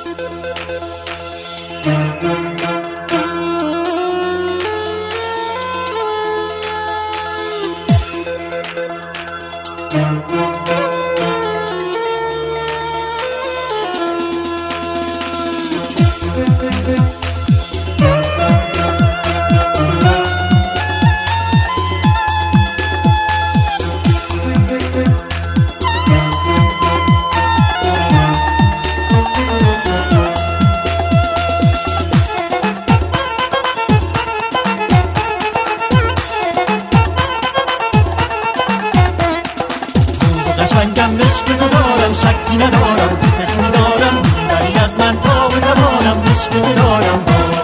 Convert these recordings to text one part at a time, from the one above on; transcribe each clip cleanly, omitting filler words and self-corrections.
قشنگم عشق تو دارم، شکی ندارم، دوست می‌دارم، میبری از من تا به توانم، عشق تو دارم.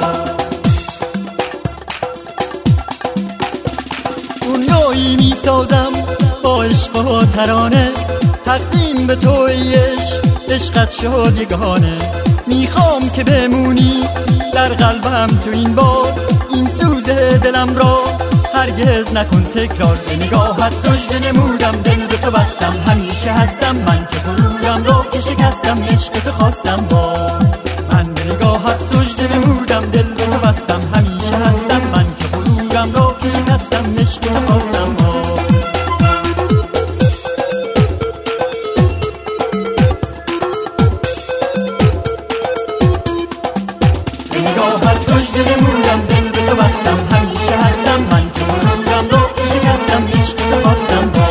دنیایی میسازم با عشق و ترانه، تقدیم به تو ای عشق، عشقت شد یگانه. میخوام که بمونی در قلبم تو این بار، این سوز دلم را هرگز نکن تکرار. به نگاهت سجده نمودم، دل به تو بستم، همیشه هستم من که غرورم را که شکستم، عشق تو خواستم با من. به نگاهت سجده نمودم، دل به تو بستم، همیشه هستم من که غرورم را که شکستم، عشق تو خواستم با. به نگاهت سجده نمودم، دل به تو بستم، همیشه هستم من که غرورم را که شکستم، عشق تو خواستم با.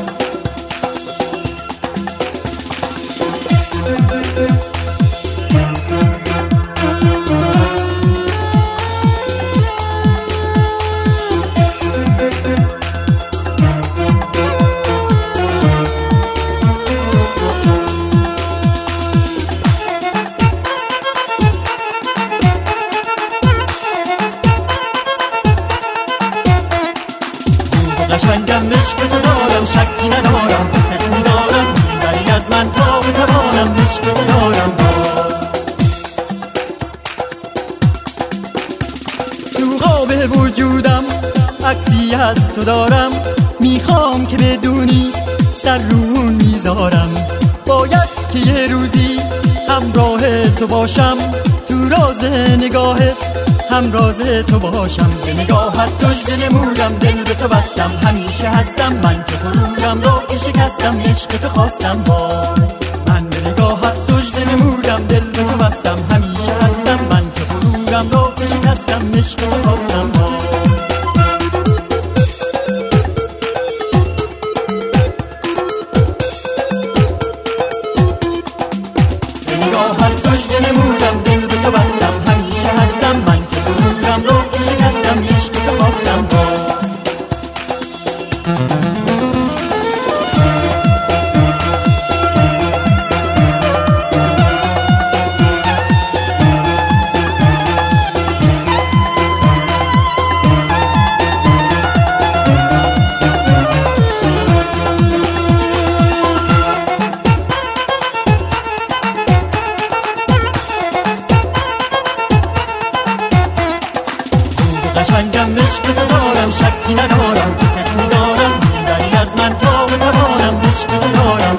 قشنگم عشق تو دارم، شکی ندارم، دوست می‌دارم، میبری از من تا به توانم، عشق تو دارم. تو قاب وجودم عکسی از تو دارم، میخوام که بدونی سر رو میذارم. باید که یه روزی همراه تو باشم، تو راز نگاهت همراز تو باشم. به نگاهت سجده نمودم، دل به تو بستم، همیشه هستم من که غرورم را که شکستم، عشق تو خواستم با من. به نگاهت سجده نمودم، دل به تو بستم، همیشه هستم من که غرورم را که شکستم، عشق تو خواستم با. به نگاهت سجده نمودم، دل به تو بستم، همیشه هستم من که غرورم را که شکستم، عشق تو خواستم با. قشنگم عشق تو دارم، شکی ندارم، دوست می‌دارم، میبری از من تا به توانم، عشق تو دارم.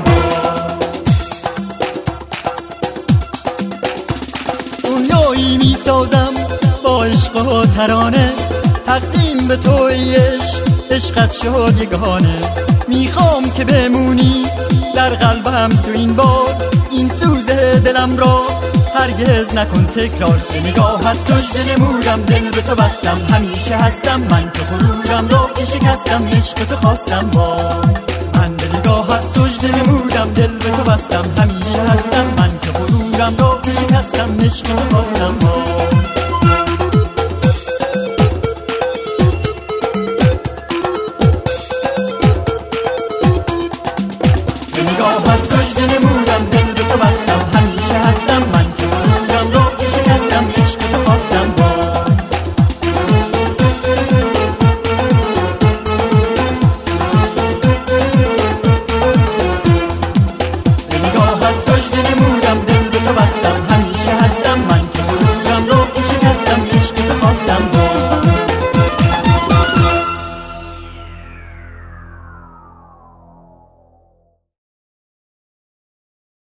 دنیایی میسازم با عشق و ترانه، تقدیم به تو ای عشق، عشقت شد یگانه. میخوام که بمونی در قلبم تو این بار، این سوز دلم را هرگز نکن تکرار. به نگاهت سجده نمودم، دل به تو بستم، همیشه هستم من که غرورم را که شکستم، عشق تو خواستم با من. به نگاهت سجده نمودم، دل به تو بستم، همیشه هستم من که غرورم را که شکستم، عشق تو خواستم با.